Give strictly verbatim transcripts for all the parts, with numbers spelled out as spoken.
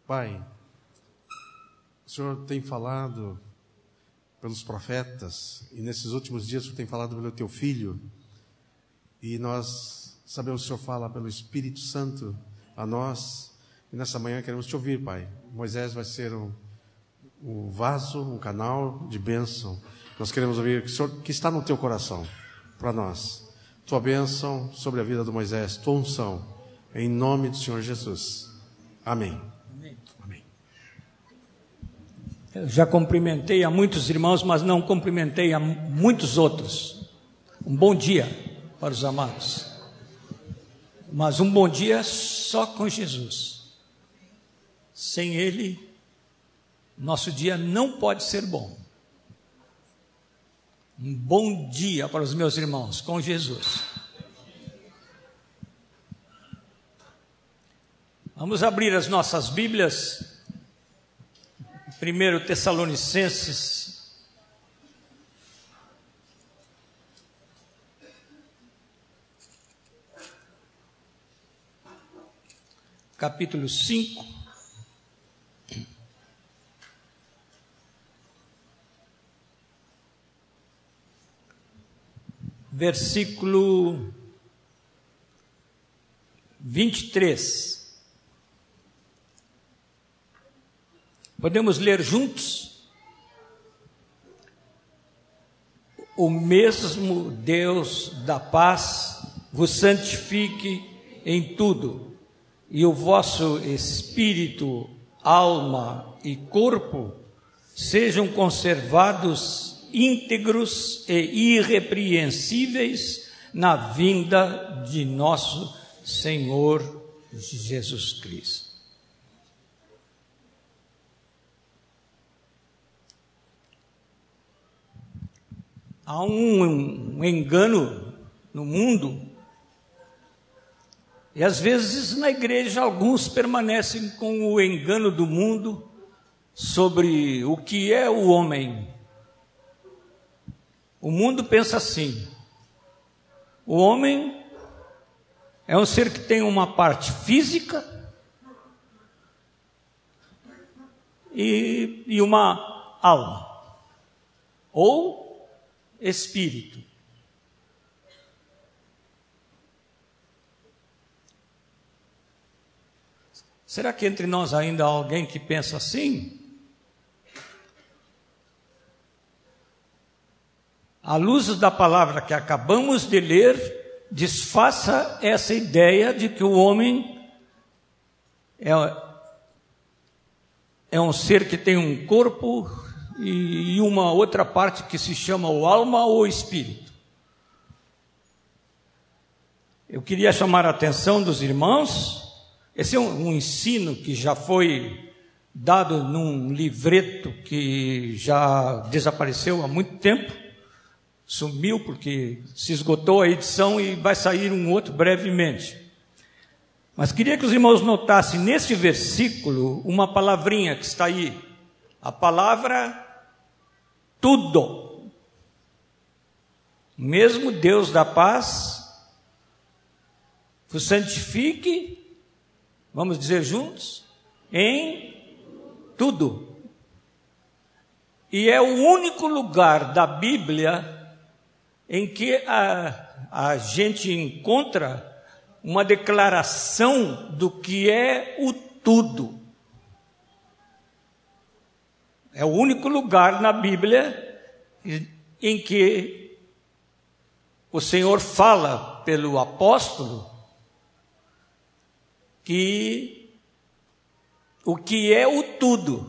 Pai, o Senhor tem falado pelos profetas, e nesses últimos dias o Senhor tem falado pelo Teu Filho, e nós sabemos que o Senhor fala pelo Espírito Santo a nós, e nessa manhã queremos Te ouvir, Pai. Moisés vai ser um, um vaso, um canal de bênção. Nós queremos ouvir o que, o Senhor, que está no Teu coração para nós. Tua bênção sobre a vida do Moisés, Tua unção, em nome do Senhor Jesus. Amém. Eu já cumprimentei a muitos irmãos, mas não cumprimentei a muitos outros. Um bom dia para os amados. Mas um bom dia só com Jesus. Sem Ele, nosso dia não pode ser bom. Um bom dia para os meus irmãos com Jesus. Vamos abrir as nossas Bíblias. Primeiro Tessalonicenses, capítulo cinco, versículo vinte e três. Podemos ler juntos? O mesmo Deus da paz vos santifique em tudo, e o vosso espírito, alma e corpo sejam conservados íntegros e irrepreensíveis na vinda de nosso Senhor Jesus Cristo. Há um engano no mundo, e às vezes na igreja alguns permanecem com o engano do mundo sobre o que é o homem. O mundo pensa assim: o homem é um ser que tem uma parte física e, e uma alma, ou espírito. Será que entre nós ainda há alguém que pensa assim? À luz da palavra que acabamos de ler, desfaça essa ideia de que o homem é, é um ser que tem um corpo e uma outra parte que se chama o alma ou espírito. Eu queria chamar a atenção dos irmãos. Esse é um, um ensino que já foi dado num livreto que já desapareceu há muito tempo, sumiu porque se esgotou a edição e vai sair um outro brevemente. Mas queria que os irmãos notassem nesse versículo uma palavrinha que está aí, a palavra tudo. Mesmo Deus da paz vos santifique, vamos dizer juntos, em tudo. E é o único lugar da Bíblia em que a, a gente encontra uma declaração do que é o tudo. É o único lugar na Bíblia em que o Senhor fala pelo apóstolo que o que é o tudo.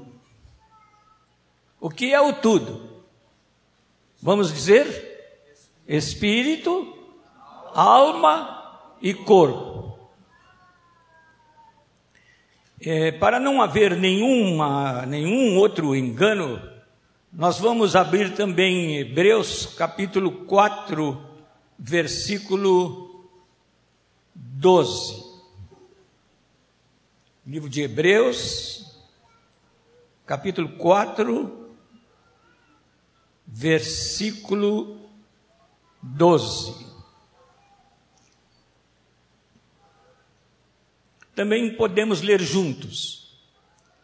O que é o tudo? Vamos dizer, espírito, alma e corpo. É, para não haver nenhuma, nenhum outro engano, nós vamos abrir também Hebreus capítulo quatro, versículo doze. Livro de Hebreus, capítulo quatro, versículo doze. Também podemos ler juntos.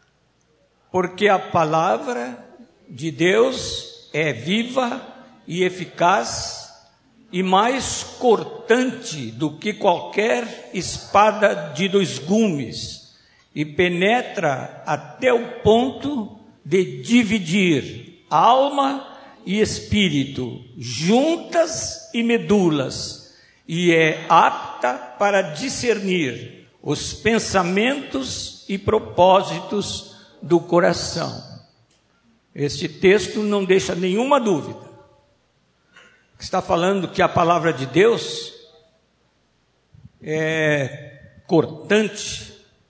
porque a palavra de Deus é viva e eficaz e mais cortante do que qualquer espada de dois gumes, e penetra até o ponto de dividir alma e espírito, juntas e medulas, e é apta para discernir os pensamentos e propósitos do coração. Este texto não deixa nenhuma dúvida. Está falando que a palavra de Deus é cortante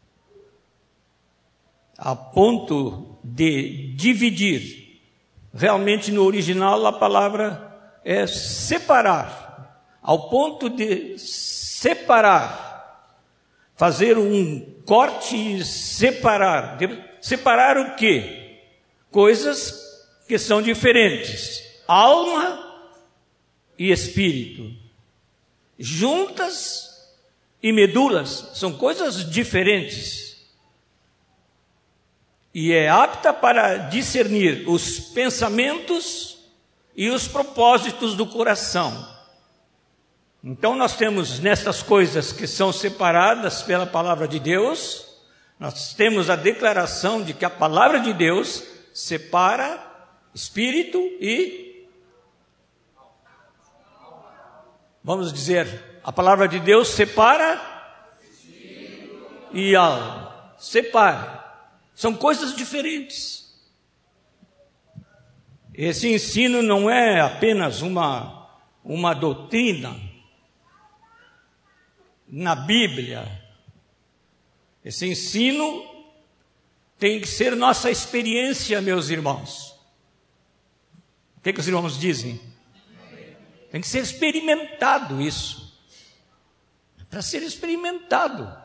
a ponto de dividir. Realmente no original a palavra é separar, ao ponto de separar, fazer um corte e separar. Separar o quê? Coisas que são diferentes. Alma e espírito, juntas e medulas, são coisas diferentes, e é apta para discernir os pensamentos e os propósitos do coração. Então nós temos nestas coisas que são separadas pela palavra de Deus, nós temos a declaração de que a palavra de Deus separa espírito e, vamos dizer, a palavra de Deus separa e alma. Separa. São coisas diferentes. Esse ensino não é apenas uma, uma doutrina na Bíblia. Esse ensino tem que ser nossa experiência, meus irmãos. O que, que os irmãos dizem? Tem que ser experimentado isso. É para ser experimentado.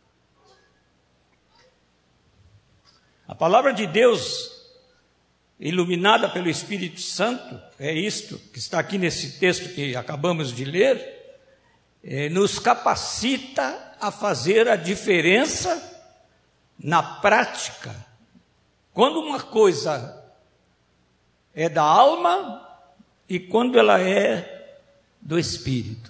A palavra de Deus, iluminada pelo Espírito Santo, é isto que está aqui nesse texto que acabamos de ler, é, nos capacita a fazer a diferença na prática. Quando uma coisa é da alma e quando ela é do Espírito.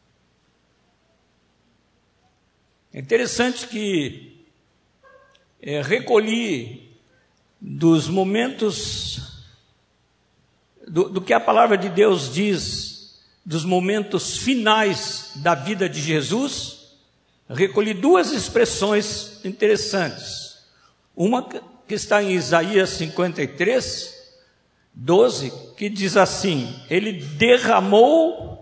É interessante que é, recolhi dos momentos, do, do que a palavra de Deus diz, dos momentos finais da vida de Jesus, recolhi duas expressões interessantes. Uma que está em Isaías cinquenta e três, doze, que diz assim: ele derramou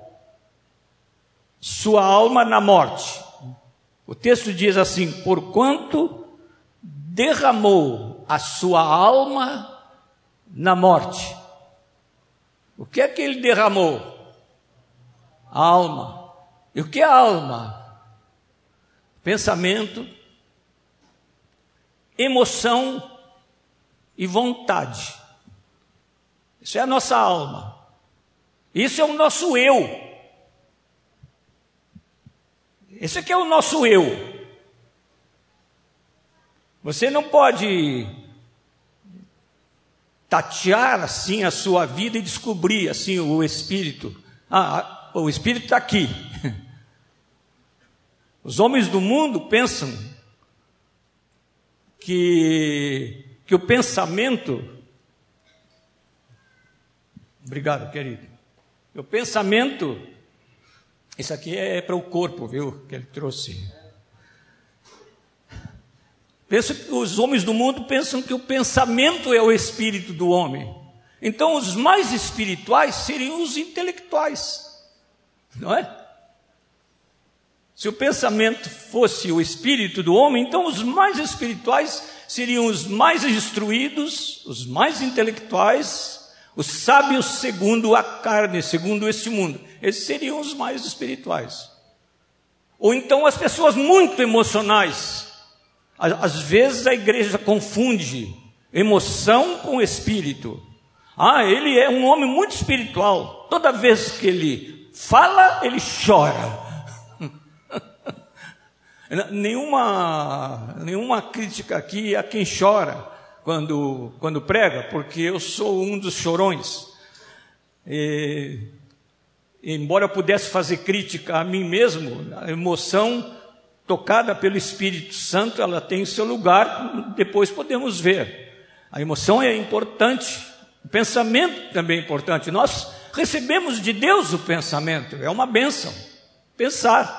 sua alma na morte. O texto diz assim: porquanto derramou a sua alma na morte. O que é que ele derramou? A alma. E o que é a alma? Pensamento, emoção e vontade. Isso é a nossa alma. Isso é o nosso eu. Esse aqui é o nosso eu. Você não pode tatear assim a sua vida e descobrir assim o Espírito. Ah, o Espírito está aqui. Os homens do mundo pensam que, que o pensamento... Obrigado, querido. O pensamento... Isso aqui é para o corpo, viu, que ele trouxe. Penso que os homens do mundo pensam que o pensamento é o espírito do homem. Então, os mais espirituais seriam os intelectuais, não é? Se o pensamento fosse o espírito do homem, então os mais espirituais seriam os mais instruídos, os mais intelectuais, os sábios segundo a carne, segundo este mundo. Esses seriam os mais espirituais. Ou então as pessoas muito emocionais. Às vezes a igreja confunde emoção com espírito. Ah, ele é um homem muito espiritual. Toda vez que ele fala, ele chora. nenhuma, nenhuma crítica aqui a quem chora. quando, quando prega, porque eu sou um dos chorões. E, embora eu pudesse fazer crítica a mim mesmo, a emoção tocada pelo Espírito Santo, ela tem seu lugar, depois podemos ver. A emoção é importante, o pensamento também é importante. Nós recebemos de Deus o pensamento, é uma bênção, pensar.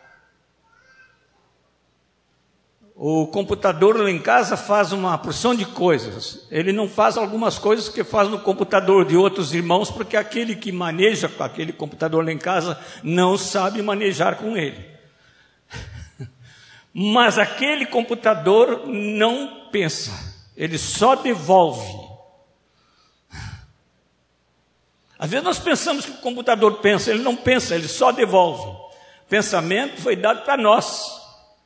O computador lá em casa faz uma porção de coisas. Ele não faz algumas coisas que faz no computador de outros irmãos, porque aquele que maneja com aquele computador lá em casa não sabe manejar com ele. Mas aquele computador não pensa, ele só devolve. Às vezes nós pensamos que o computador pensa, ele não pensa, ele só devolve. O pensamento foi dado para nós.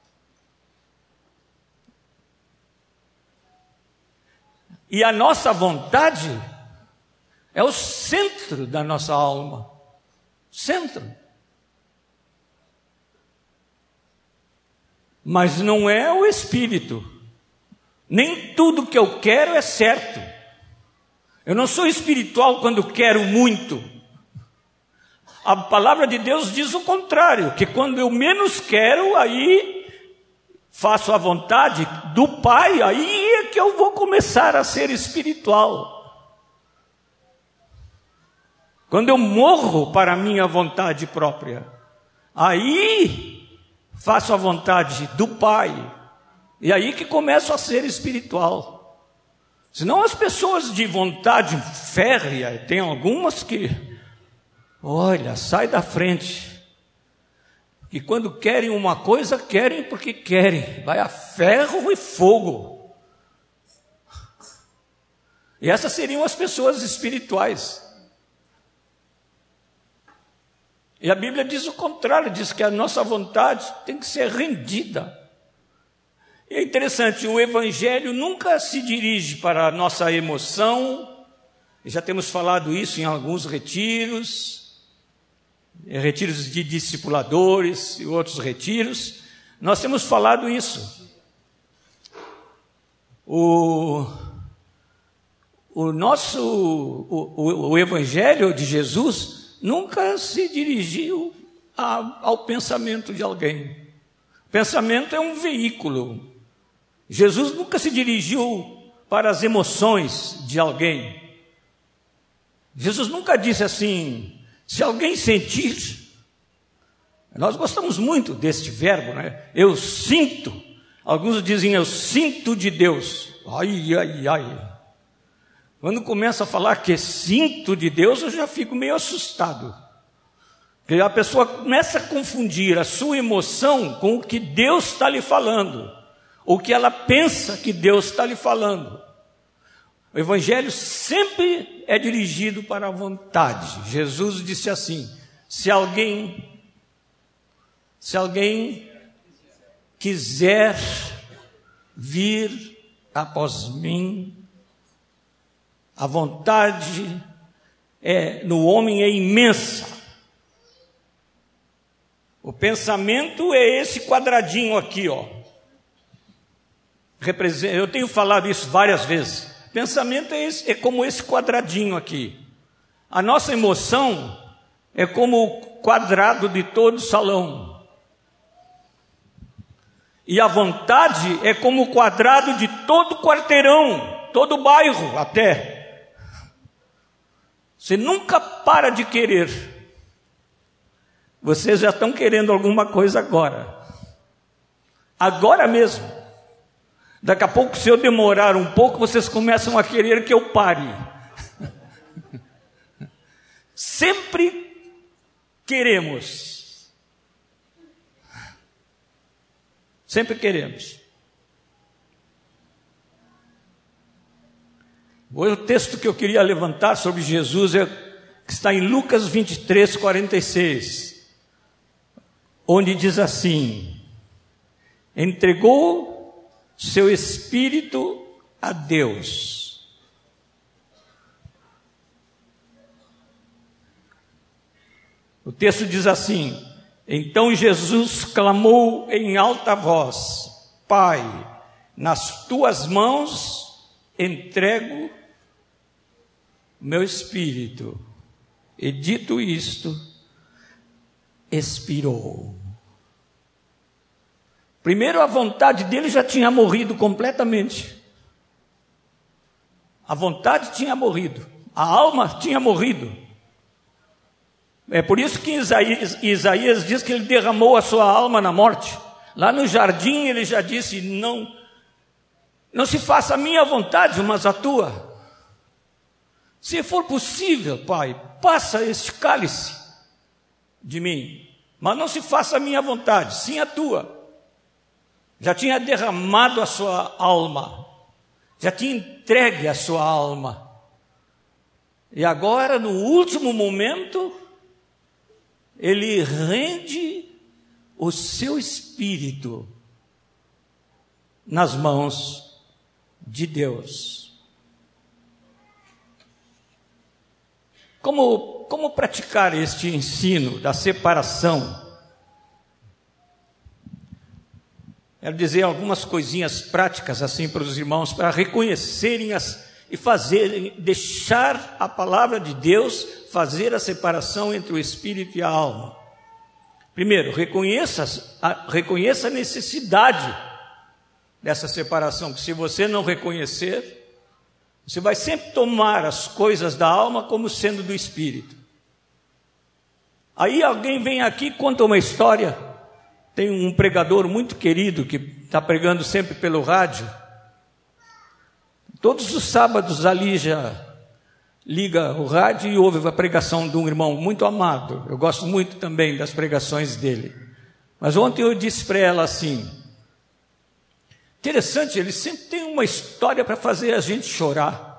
E a nossa vontade é o centro da nossa alma. Centro. Mas não é o espírito. Nem tudo que eu quero é certo. Eu não sou espiritual quando quero muito. A palavra de Deus diz o contrário, que quando eu menos quero, aí faço a vontade do Pai, aí é que eu vou começar a ser espiritual. Quando eu morro para a minha vontade própria, aí faço a vontade do Pai, e aí que começo a ser espiritual. Senão as pessoas de vontade férrea, tem algumas que, olha, sai da frente. Que quando querem uma coisa, querem porque querem. Vai a ferro e fogo. E essas seriam as pessoas espirituais. E a Bíblia diz o contrário, diz que a nossa vontade tem que ser rendida. E é interessante, o Evangelho nunca se dirige para a nossa emoção. Já temos falado isso em alguns retiros. Retiros de discipuladores e outros retiros, nós temos falado isso. O, o nosso, o, o, o Evangelho de Jesus nunca se dirigiu a, ao pensamento de alguém. O pensamento é um veículo. Jesus nunca se dirigiu para as emoções de alguém. Jesus nunca disse assim: se alguém sentir, nós gostamos muito deste verbo, né? Eu sinto. Alguns dizem, eu sinto de Deus. Ai, ai, ai. Quando começa a falar que sinto de Deus, eu já fico meio assustado. Porque a pessoa começa a confundir a sua emoção com o que Deus está lhe falando, ou o que ela pensa que Deus está lhe falando. O Evangelho sempre é dirigido para a vontade. Jesus disse assim: se alguém, se alguém quiser vir após mim, a vontade é, no homem é imensa. O pensamento é esse quadradinho aqui, ó. Eu tenho falado isso várias vezes. Pensamento é, esse, é como esse quadradinho aqui. A nossa emoção é como o quadrado de todo o salão. E a vontade é como o quadrado de todo o quarteirão, todo o bairro até. Você nunca para de querer. Vocês já estão querendo alguma coisa agora. Agora mesmo. Daqui a pouco, se eu demorar um pouco, vocês começam a querer que eu pare. Sempre queremos. Sempre queremos. Hoje o texto que eu queria levantar sobre Jesus é que está em Lucas vinte e três, quarenta e seis, onde diz assim: entregou seu espírito a Deus. O texto diz assim: então Jesus clamou em alta voz: Pai, nas tuas mãos entrego meu espírito. E dito isto, expirou. Primeiro, a vontade dele já tinha morrido completamente. A vontade tinha morrido. A alma tinha morrido. É por isso que Isaías, Isaías diz que ele derramou a sua alma na morte. Lá no jardim ele já disse, não, não se faça a minha vontade, mas a tua. Se for possível, Pai, passa este cálice de mim, mas não se faça a minha vontade, sim a tua. Já tinha derramado a sua alma, já tinha entregue a sua alma. E agora, no último momento, ele rende o seu espírito nas mãos de Deus. Como, como praticar este ensino da separação? Quero dizer algumas coisinhas práticas assim para os irmãos, para reconhecerem as, e fazerem, deixar a palavra de Deus fazer a separação entre o espírito e a alma. Primeiro, reconheça a, reconheça a necessidade dessa separação, que se você não reconhecer, você vai sempre tomar as coisas da alma como sendo do espírito. Aí alguém vem aqui e conta uma história. Tem um pregador muito querido que está pregando sempre pelo rádio. Todos os sábados ali já liga o rádio e ouve a pregação de um irmão muito amado. Eu gosto muito também das pregações dele. Mas ontem eu disse para ela assim, interessante, ele sempre tem uma história para fazer a gente chorar.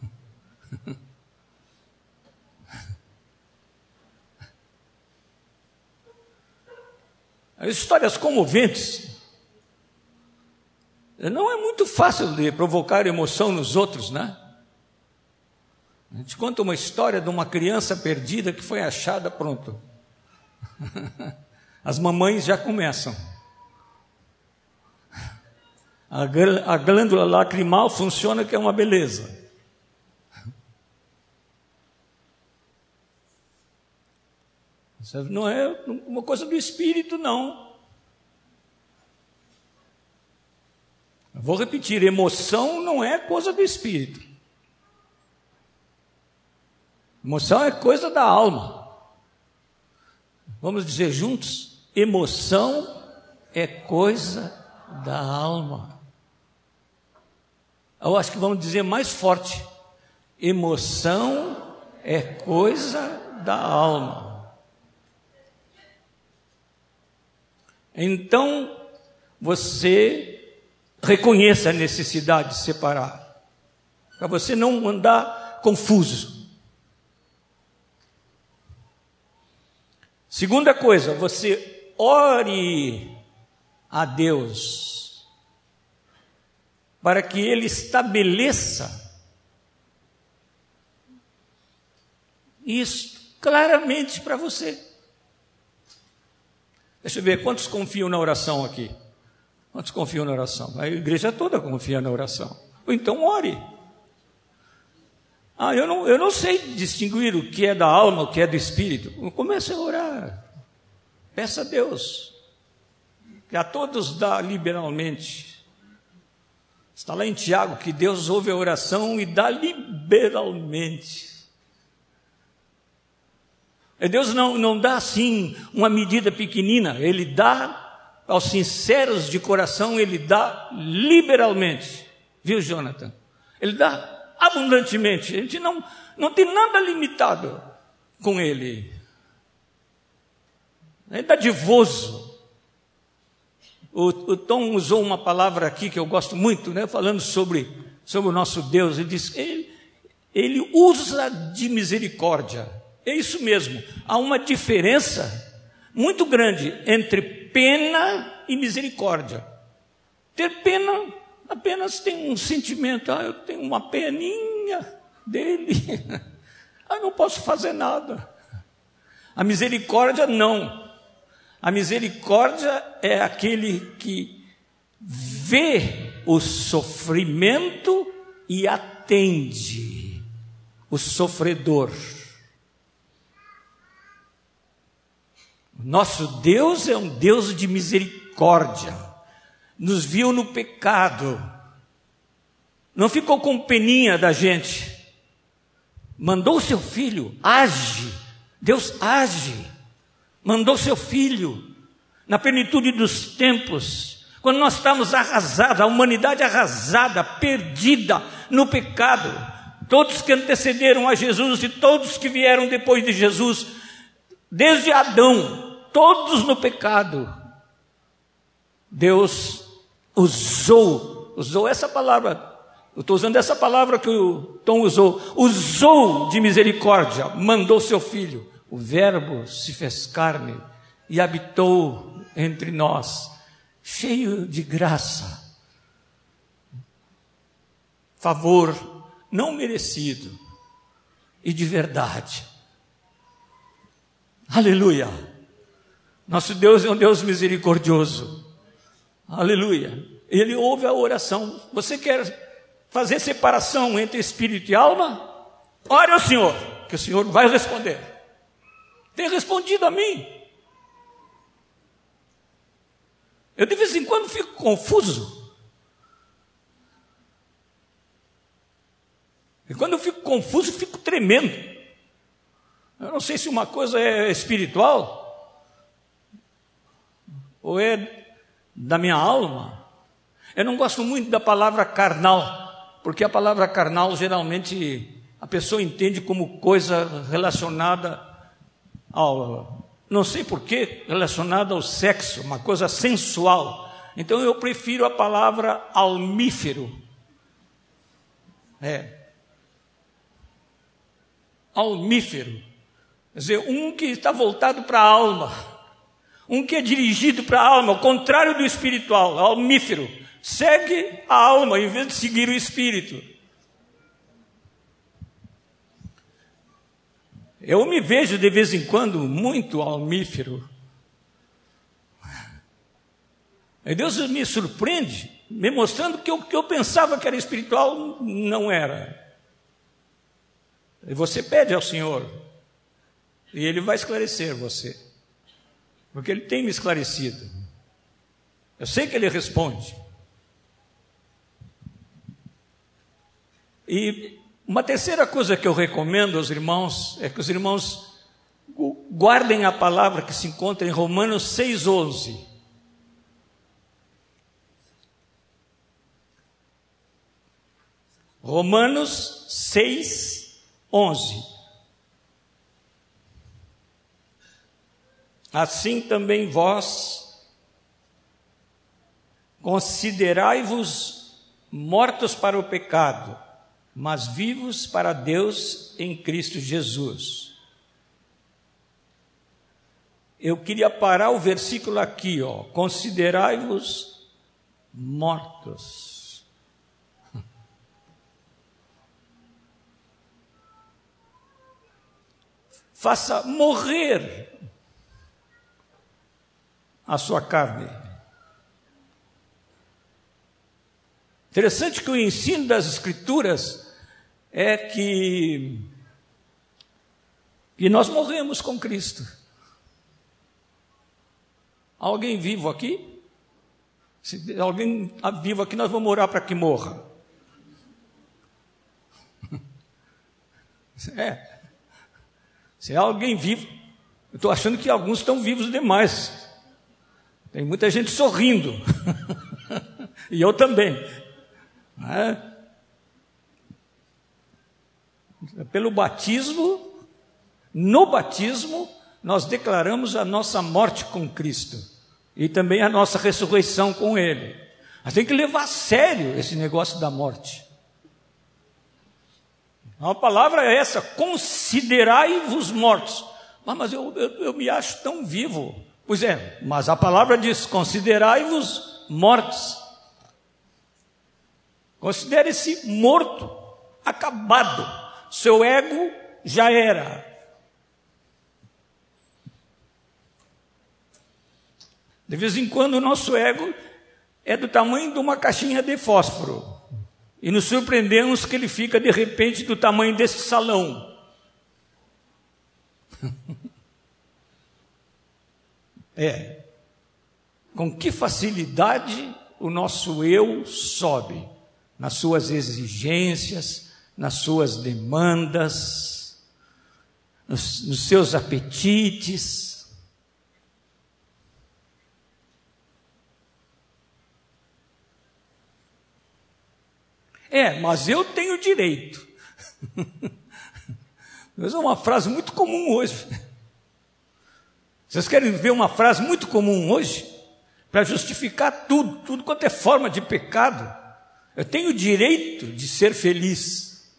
As histórias comoventes. Não é muito fácil de provocar emoção nos outros, né? A gente conta uma história de uma criança perdida que foi achada, pronto. As mamães já começam. A glândula lacrimal funciona, que é uma beleza. Não é uma coisa do espírito, não. Eu vou repetir, emoção não é coisa do espírito. Emoção é coisa da alma. Vamos dizer juntos? Emoção é coisa da alma. Eu acho que vamos dizer mais forte. Emoção é coisa da alma. Então, você reconheça a necessidade de separar, para você não andar confuso. Segunda coisa, você ore a Deus para que Ele estabeleça isso claramente para você. Deixa eu ver, quantos confiam na oração aqui? Quantos confiam na oração? A igreja toda confia na oração. Então ore. Ah, eu não, eu não sei distinguir o que é da alma, o que é do espírito. Comece a orar. Peça a Deus, que a todos dá liberalmente. Está lá em Tiago que Deus ouve a oração e dá liberalmente. Deus não, não dá assim uma medida pequenina, Ele dá aos sinceros de coração, Ele dá liberalmente. Viu, Jonathan? Ele dá abundantemente. A gente não, não tem nada limitado com Ele. É dadivoso. O, o Tom usou uma palavra aqui que eu gosto muito, né, falando sobre, sobre o nosso Deus. Ele diz que ele, ele usa de misericórdia. É isso mesmo, há uma diferença muito grande entre pena e misericórdia. Ter pena apenas tem um sentimento, ah, eu tenho uma peninha dele, ah, eu não posso fazer nada. A misericórdia não. A misericórdia é aquele que vê o sofrimento e atende o sofredor. Nosso Deus é um Deus de misericórdia. Nos viu no pecado. Não ficou com peninha da gente. Mandou o seu filho, age. Deus age. Mandou seu filho na plenitude dos tempos, quando nós estávamos arrasados, a humanidade arrasada, perdida no pecado. Todos que antecederam a Jesus e todos que vieram depois de Jesus, desde Adão, todos no pecado. Deus usou, usou essa palavra, eu estou usando essa palavra que o Tom usou, usou de misericórdia, mandou seu filho. O Verbo se fez carne e habitou entre nós, cheio de graça, favor não merecido e de verdade. Aleluia! Nosso Deus é um Deus misericordioso. Aleluia! Ele ouve a oração. Você quer fazer separação entre espírito e alma? Ore ao Senhor, que o Senhor vai responder. Tem respondido a mim. Eu de vez em quando fico confuso. E quando eu fico confuso, eu fico tremendo. Eu não sei se uma coisa é espiritual ou é da minha alma. Eu não gosto muito da palavra carnal, porque a palavra carnal geralmente a pessoa entende como coisa relacionada ao, não sei porquê, relacionada ao sexo, uma coisa sensual. Então eu prefiro a palavra almífero. É. Almífero. Quer dizer, um que está voltado para a alma. Um que é dirigido para a alma, ao contrário do espiritual, almífero. Segue a alma em vez de seguir o espírito. Eu me vejo de vez em quando muito almífero. E Deus me surpreende, me mostrando que o que eu pensava que era espiritual não era. E você pede ao Senhor, e Ele vai esclarecer você, porque Ele tem me esclarecido. Eu sei que Ele responde. E uma terceira coisa que eu recomendo aos irmãos é que os irmãos guardem a palavra que se encontra em Romanos seis, onze. Romanos seis, onze. Assim também vós considerai-vos mortos para o pecado, mas vivos para Deus em Cristo Jesus. Eu queria parar o versículo aqui, ó. Considerai-vos mortos. Faça morrer a sua carne. Interessante que o ensino das Escrituras é que, que nós morremos com Cristo. Alguém vivo aqui? Se alguém vivo aqui, nós vamos orar para que morra. É. Se é alguém vivo, eu estou achando que alguns estão vivos demais. Tem muita gente sorrindo. E eu também. É. Pelo batismo, no batismo, nós declaramos a nossa morte com Cristo e também a nossa ressurreição com Ele. Mas tem que levar a sério esse negócio da morte. A palavra é essa: considerai-vos mortos. Ah, mas eu, eu, eu me acho tão vivo. Pois é, mas a palavra diz: considerai-vos mortos. Considere-se morto, acabado. Seu ego já era. De vez em quando o nosso ego é do tamanho de uma caixinha de fósforo. e nos surpreendemos que ele fica de repente do tamanho desse salão. É, com que facilidade o nosso eu sobe nas suas exigências, nas suas demandas, nos, nos seus apetites. É, mas eu tenho direito. Essa é uma frase muito comum hoje. Vocês querem ver uma frase muito comum hoje? Para justificar tudo, tudo quanto é forma de pecado. Eu tenho o direito de ser feliz.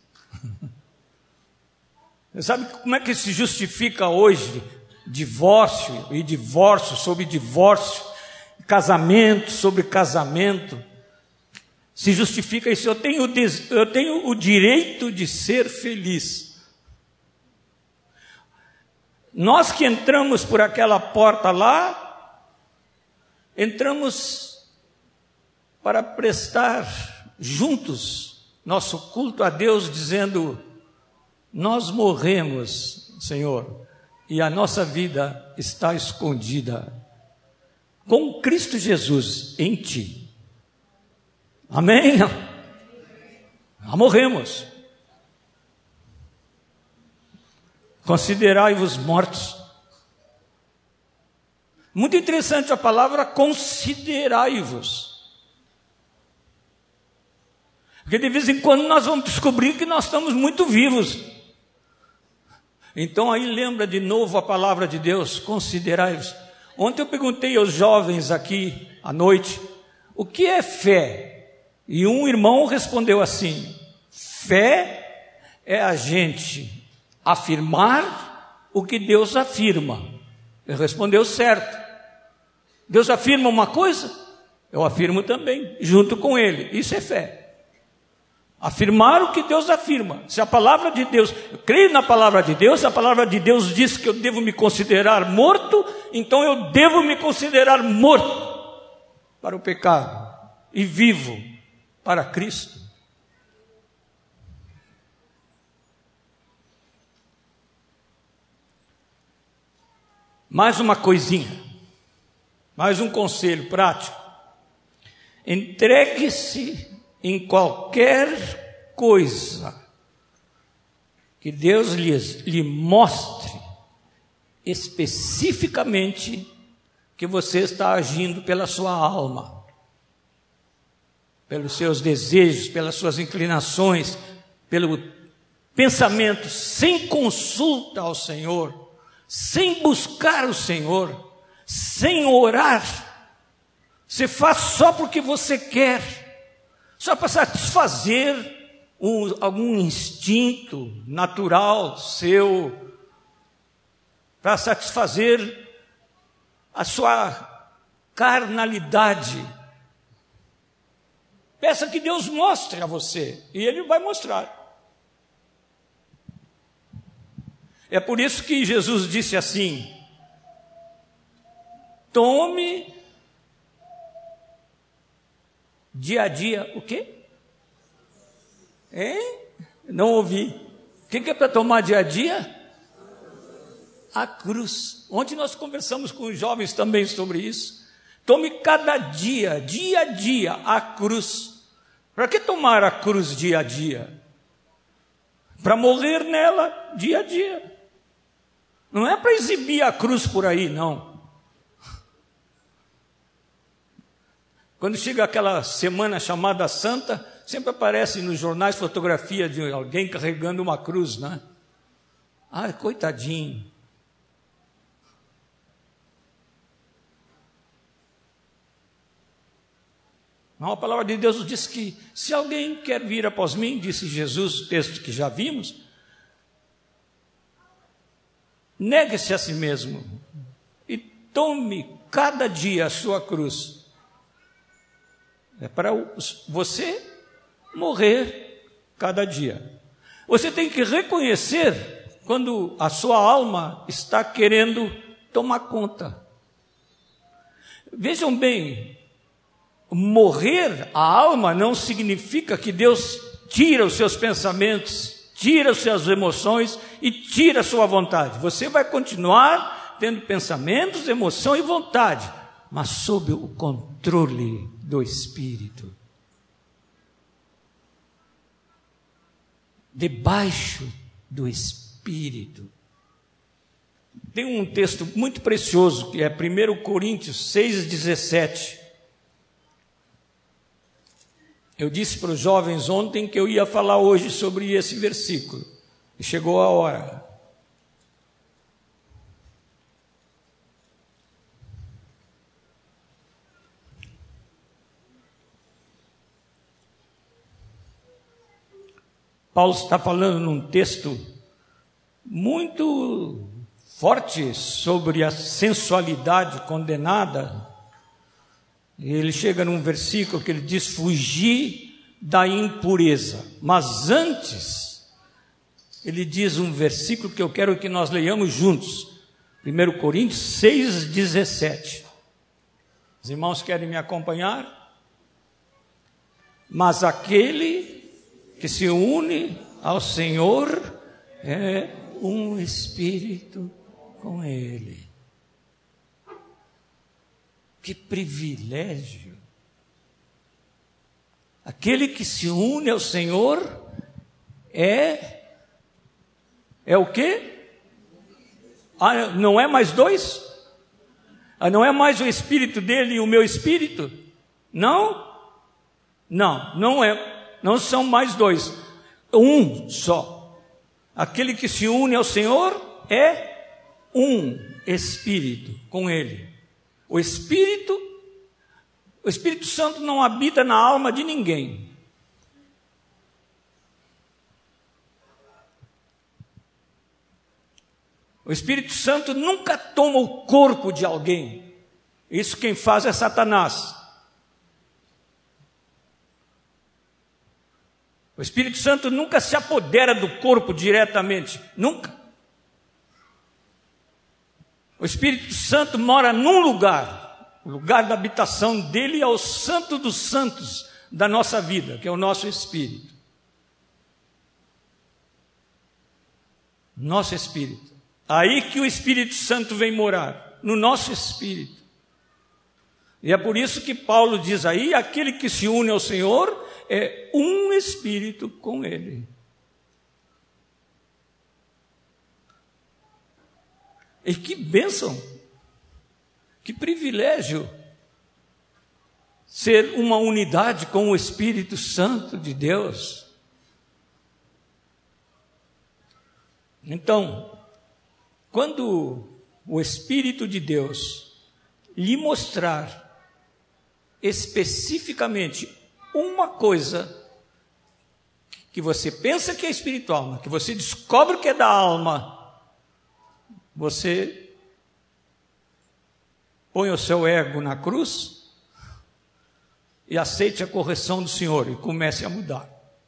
Você sabe como é que se justifica hoje divórcio e divórcio sobre divórcio, casamento sobre casamento? Se justifica isso, eu tenho, eu tenho o direito de ser feliz. Nós que entramos por aquela porta lá, entramos para prestar juntos nosso culto a Deus, dizendo: nós morremos, Senhor, e a nossa vida está escondida com Cristo Jesus em Ti. Amém? Já morremos. Considerai-vos mortos. Muito interessante a palavra considerai-vos. Porque de vez em quando nós vamos descobrir que nós estamos muito vivos. Então aí lembra de novo a palavra de Deus, considerai-vos. Ontem eu perguntei aos jovens aqui à noite, o que é fé? E um irmão respondeu assim: fé é a gente afirmar o que Deus afirma. Ele respondeu certo. Deus afirma uma coisa, eu afirmo também, junto com Ele. Isso é fé. Afirmar o que Deus afirma. Se a palavra de Deus, eu creio na palavra de Deus, se a palavra de Deus diz que eu devo me considerar morto, então eu devo me considerar morto para o pecado e vivo para Cristo. Mais uma coisinha, mais um conselho prático. Entregue-se em qualquer coisa que Deus lhe, lhe mostre especificamente que você está agindo pela sua alma, pelos seus desejos, pelas suas inclinações, pelo pensamento, sem consulta ao Senhor, sem buscar o Senhor, sem orar. Você faz só porque você quer, só para satisfazer um, algum instinto natural seu, para satisfazer a sua carnalidade. Peça que Deus mostre a você, e Ele vai mostrar. É por isso que Jesus disse assim: tome dia a dia, o quê? Hein? Não ouvi. O que é para tomar dia a dia? A cruz. Ontem nós conversamos com os jovens também sobre isso. Tome cada dia, dia a dia, a cruz. Para que tomar a cruz dia a dia? Para morrer nela dia a dia. Não é para exibir a cruz por aí, não. Quando chega aquela semana chamada Santa, sempre aparece nos jornais fotografia de alguém carregando uma cruz, né? Ai, coitadinho. Não, a palavra de Deus diz que se alguém quer vir após mim, disse Jesus, o texto que já vimos, negue-se a si mesmo e tome cada dia a sua cruz. É para você morrer cada dia. Você tem que reconhecer quando a sua alma está querendo tomar conta. Vejam bem, morrer a alma não significa que Deus tira os seus pensamentos, tira as suas emoções e tira a sua vontade. Você vai continuar tendo pensamentos, emoção e vontade, mas sob o controle do Espírito. Debaixo do Espírito. Tem um texto muito precioso, que é primeira Coríntios seis, dezessete. Eu disse para os jovens ontem que eu ia falar hoje sobre esse versículo. E chegou a hora. Paulo está falando num texto muito forte sobre a sensualidade condenada. E ele chega num versículo que ele diz: fugir da impureza. Mas antes, ele diz um versículo que eu quero que nós leiamos juntos. primeira Coríntios seis, dezessete. Os irmãos querem me acompanhar? Mas aquele que se une ao Senhor é um espírito com Ele. Que privilégio! Aquele que se une ao Senhor é é o quê? Ah, não é mais dois? Ah, não é mais o espírito dele e o meu espírito? Não? Não, não é. Não são mais dois, um só. Aquele que se une ao Senhor é um espírito com Ele. O Espírito, o Espírito Santo não habita na alma de ninguém. O Espírito Santo nunca toma o corpo de alguém. Isso quem faz é Satanás. O Espírito Santo nunca se apodera do corpo diretamente, nunca. O Espírito Santo mora num lugar, o lugar da habitação dele é o santo dos santos da nossa vida, que é o nosso espírito. Nosso espírito. Aí que o Espírito Santo vem morar, no nosso espírito. E é por isso que Paulo diz aí, aquele que se une ao Senhor é um espírito com Ele. E que bênção, que privilégio ser uma unidade com o Espírito Santo de Deus. Então, quando o Espírito de Deus lhe mostrar especificamente uma coisa que você pensa que é espiritual, mas que você descobre que é da alma, você põe o seu ego na cruz e aceite a correção do Senhor e comece a mudar.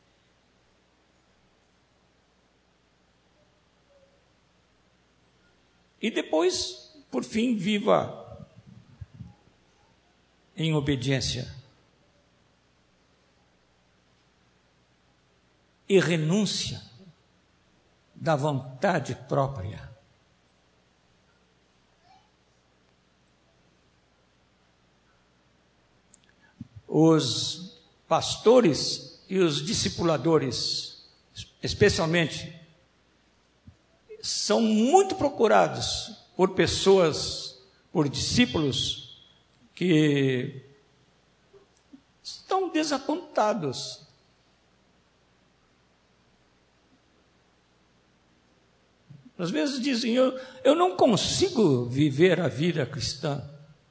E depois, por fim, viva em obediência e renúncia da vontade própria. Os pastores e os discipuladores, especialmente, são muito procurados por pessoas, por discípulos que estão desapontados. Às vezes dizem, eu, eu não consigo viver a vida cristã.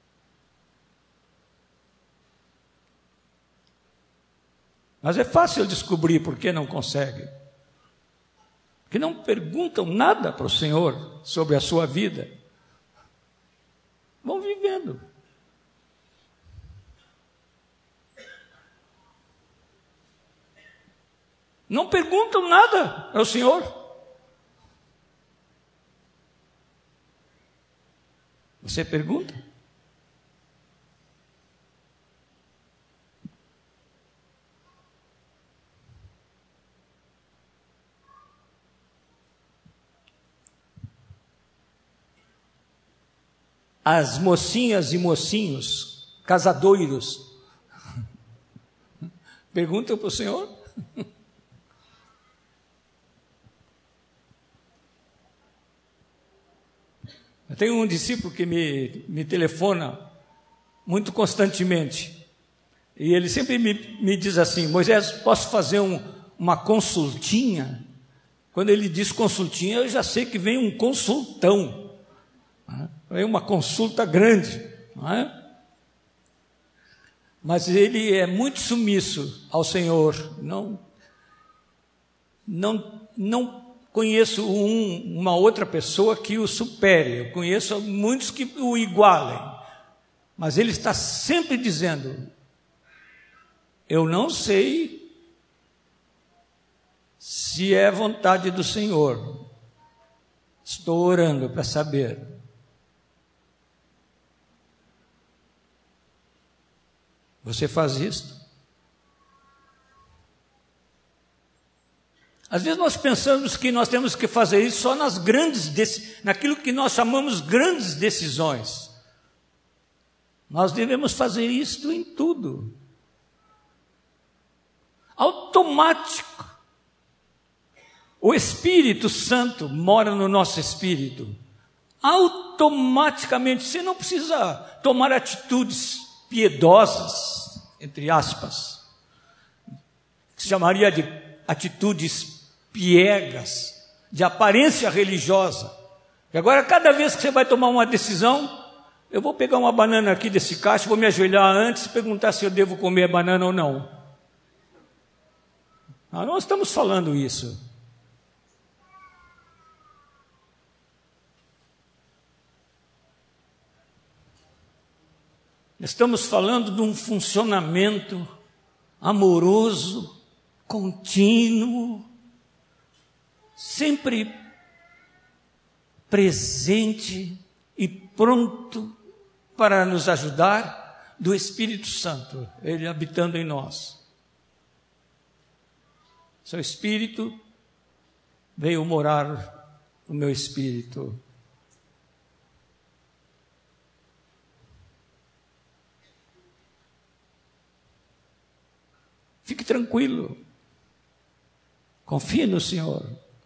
Mas é fácil descobrir por que não consegue. Que não perguntam nada para o Senhor sobre a sua vida. Vão vivendo. Não perguntam nada ao Senhor. Você pergunta? as mocinhas e mocinhos, casadoiros, perguntam para o Senhor. Eu tenho um discípulo que me, me telefona muito constantemente. E ele sempre me, me diz assim: Moisés, posso fazer um, uma consultinha? Quando ele diz consultinha, eu já sei que vem um consultão. Vem uma consulta grande. Não é? Mas ele é muito submisso ao Senhor. Não, não, não conheço um, uma outra pessoa que o supere. Eu conheço muitos que o igualem. Mas ele está sempre dizendo: eu não sei se é vontade do Senhor. Estou orando para saber. Você faz isso? Às vezes nós pensamos que nós temos que fazer isso só nas grandes, naquilo que nós chamamos grandes decisões. Nós devemos fazer isso em tudo. Automático. O Espírito Santo mora no nosso espírito. Automaticamente, você não precisa tomar atitudes piedosas, entre aspas, que se chamaria de atitudes piegas, de aparência religiosa. E agora, cada vez que você vai tomar uma decisão, eu vou pegar uma banana aqui desse cacho, vou me ajoelhar antes e perguntar se eu devo comer a banana ou não. Ah, nós estamos falando isso. Estamos falando de um funcionamento amoroso, contínuo, sempre presente e pronto para nos ajudar, do Espírito Santo, Ele habitando em nós. Seu Espírito veio morar no meu espírito. Fique tranquilo. Confie no Senhor.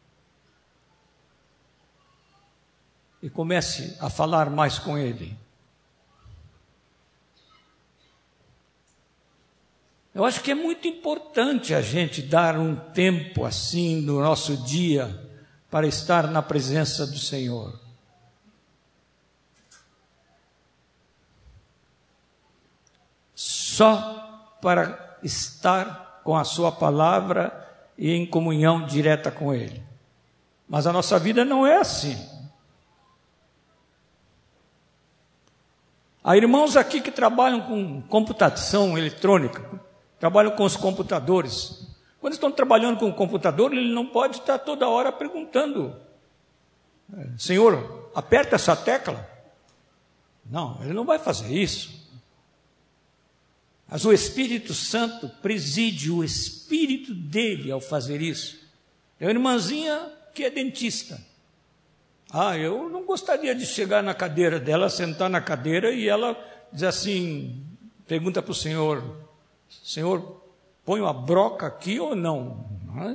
E comece a falar mais com Ele. Eu acho que é muito importante a gente dar um tempo assim no nosso dia para estar na presença do Senhor. Só para estar com a sua palavra e em comunhão direta com Ele. Mas a nossa vida não é assim. Há irmãos aqui que trabalham com computação eletrônica, trabalham com os computadores. Quando estão trabalhando com o computador, ele não pode estar toda hora perguntando: Senhor, aperta essa tecla. Não, ele não vai fazer isso. Mas o Espírito Santo preside o espírito dele ao fazer isso. É uma irmãzinha que é dentista. Ah, eu não gostaria de chegar na cadeira dela, sentar na cadeira e ela diz assim, pergunta para o Senhor: Senhor, põe uma broca aqui ou não?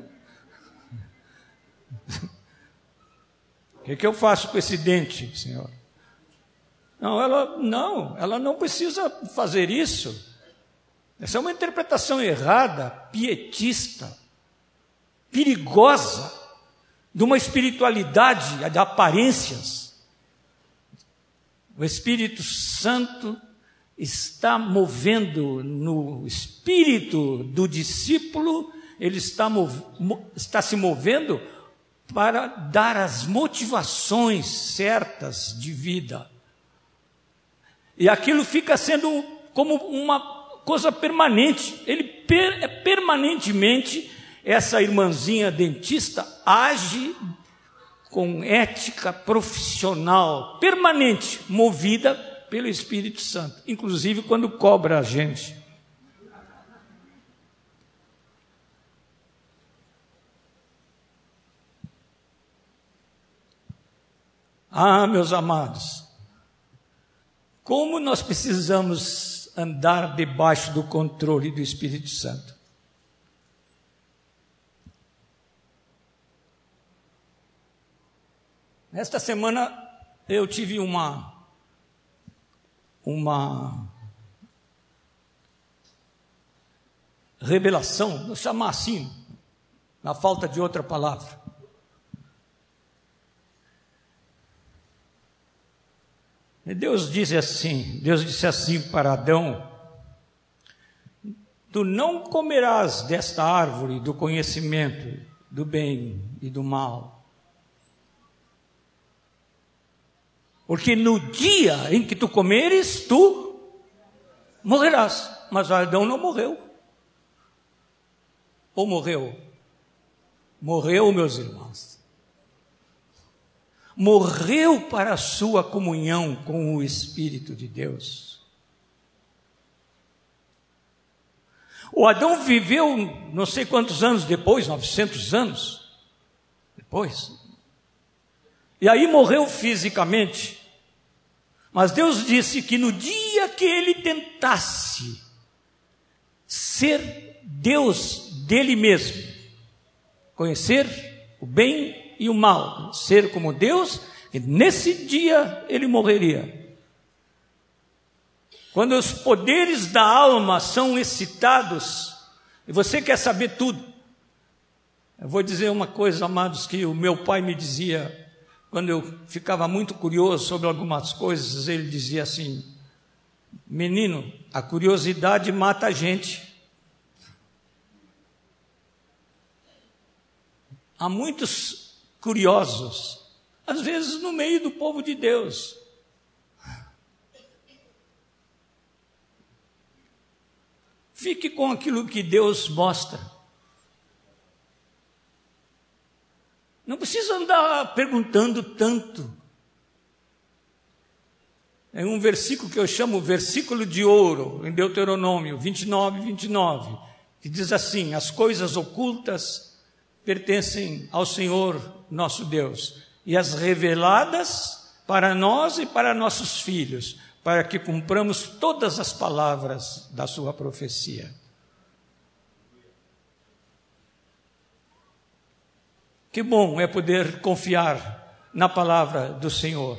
O que, que eu faço com esse dente, Senhor? Não, ela não, ela não precisa fazer isso. Essa é uma interpretação errada, pietista, perigosa, de uma espiritualidade de aparências. O Espírito Santo está movendo no espírito do discípulo, ele está, mov, está se movendo para dar as motivações certas de vida. E aquilo fica sendo como uma coisa permanente. Ele per, é permanentemente, essa irmãzinha dentista age com ética profissional permanente, movida pelo Espírito Santo, inclusive quando cobra a gente. Ah, meus amados, como nós precisamos andar debaixo do controle do Espírito Santo. Esta semana eu tive uma, uma revelação, vou chamar assim, na falta de outra palavra. E Deus disse assim, Deus disse assim para Adão: tu não comerás desta árvore do conhecimento do bem e do mal, porque no dia em que tu comeres, tu morrerás. Mas Adão não morreu. Ou morreu? Morreu, meus irmãos. Morreu para a sua comunhão com o Espírito de Deus. O Adão viveu não sei quantos anos depois, novecentos anos depois. E aí morreu fisicamente. Mas Deus disse que no dia que ele tentasse ser Deus dele mesmo, conhecer o bem e o mal, ser como Deus, e nesse dia ele morreria. Quando os poderes da alma são excitados, e você quer saber tudo. Eu vou dizer uma coisa, amados, que o meu pai me dizia, quando eu ficava muito curioso sobre algumas coisas, ele dizia assim: menino, a curiosidade mata a gente. Há muitos curiosos, às vezes no meio do povo de Deus. Fique com aquilo que Deus mostra. Não precisa andar perguntando tanto. É um versículo que eu chamo versículo de ouro, em Deuteronômio vinte e nove, vinte e nove, que diz assim: as coisas ocultas pertencem ao Senhor nosso Deus, e as reveladas para nós e para nossos filhos, para que cumpramos todas as palavras da sua profecia. Que bom é poder confiar na palavra do Senhor.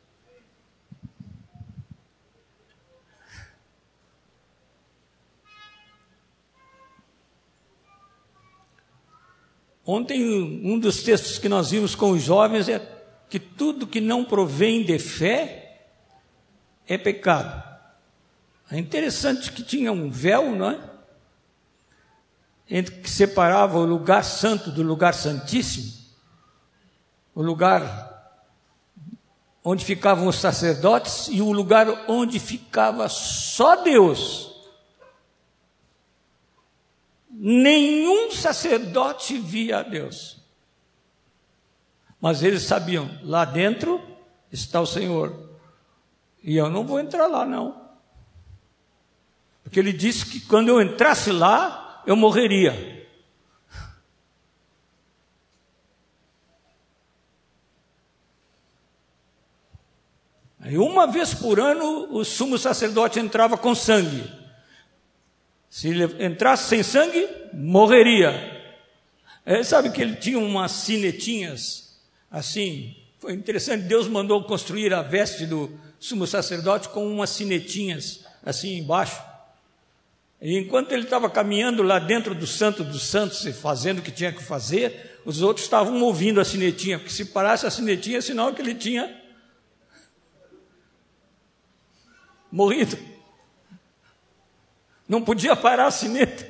Ontem, um dos textos que nós vimos com os jovens é que tudo que não provém de fé é pecado. É interessante que tinha um véu, não é? Entre que separava o lugar santo do lugar santíssimo, o lugar onde ficavam os sacerdotes e o lugar onde ficava só Deus. Nenhum sacerdote via a Deus, mas eles sabiam, lá dentro está o Senhor, e eu não vou entrar lá não, porque ele disse que quando eu entrasse lá, eu morreria. Aí uma vez por ano o sumo sacerdote entrava com sangue. Se ele entrasse sem sangue, morreria. É, sabe que ele tinha umas sinetinhas assim. Foi interessante, Deus mandou construir a veste do sumo sacerdote com umas sinetinhas assim embaixo. E enquanto ele estava caminhando lá dentro do Santo dos Santos e fazendo o que tinha que fazer, os outros estavam ouvindo a sinetinha, porque se parasse a sinetinha, é sinal que ele tinha morrido. Não podia parar a sineta.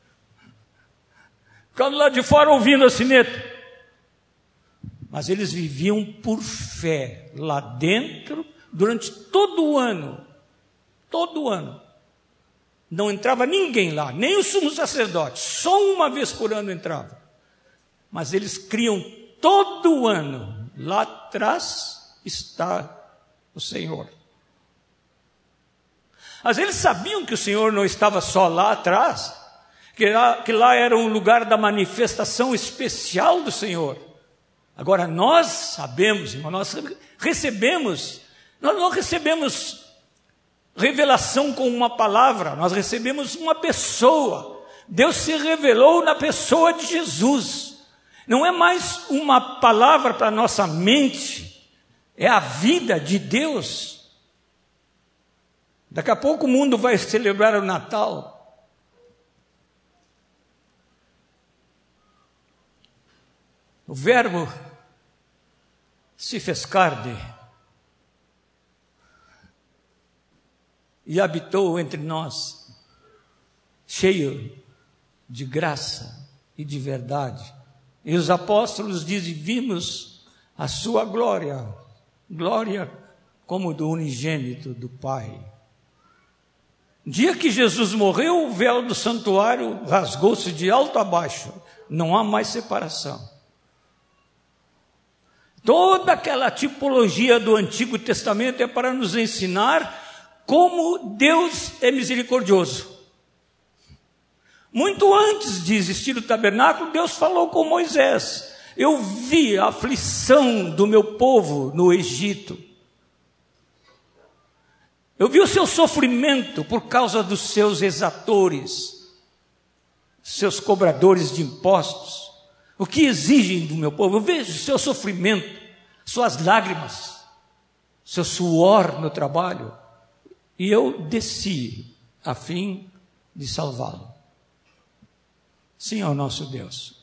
Ficavam lá de fora ouvindo a sineta. Mas eles viviam por fé lá dentro durante todo o ano. Todo o ano. Não entrava ninguém lá, nem o sumo sacerdote, só uma vez por ano entrava. Mas eles criam todo o ano, lá atrás está o Senhor. Mas eles sabiam que o Senhor não estava só lá atrás, que lá, que lá era um lugar da manifestação especial do Senhor. Agora nós sabemos, irmão, nós recebemos, nós não recebemos revelação com uma palavra, nós recebemos uma pessoa. Deus se revelou na pessoa de Jesus. Não é mais uma palavra para a nossa mente, é a vida de Deus. Daqui a pouco o mundo vai celebrar o Natal. O Verbo se fez carne e habitou entre nós, cheio de graça e de verdade. E os apóstolos dizem: vimos a sua glória, glória como do unigênito do Pai. No dia que Jesus morreu, o véu do santuário rasgou-se de alto a baixo, não há mais separação. Toda aquela tipologia do Antigo Testamento é para nos ensinar como Deus é misericordioso. Muito antes de existir o tabernáculo, Deus falou com Moisés: eu vi a aflição do meu povo no Egito. Eu vi o seu sofrimento por causa dos seus exatores, seus cobradores de impostos. O que exigem do meu povo? Eu vejo o seu sofrimento, suas lágrimas, seu suor no trabalho. E eu desci a fim de salvá-lo. Sim, ao nosso Deus.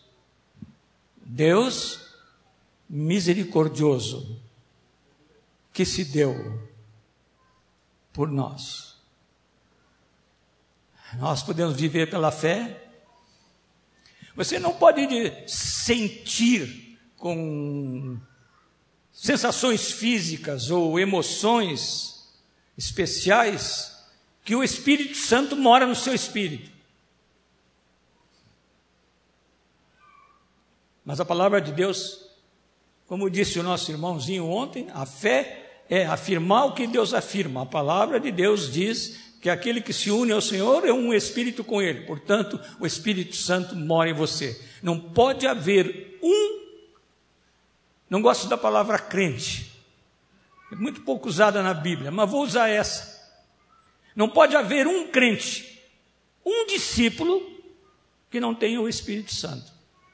Deus misericordioso, que se deu por nós. Nós podemos viver pela fé. Você não pode sentir com sensações físicas ou emoções especiais que o Espírito Santo mora no seu espírito. Mas a palavra de Deus, como disse o nosso irmãozinho ontem, a fé é afirmar o que Deus afirma. A palavra de Deus diz que aquele que se une ao Senhor é um espírito com Ele. Portanto, o Espírito Santo mora em você. Não pode haver um... Não gosto da palavra crente. É muito pouco usada na Bíblia, mas vou usar essa. Não pode haver um crente, um discípulo, que não tenha o Espírito Santo.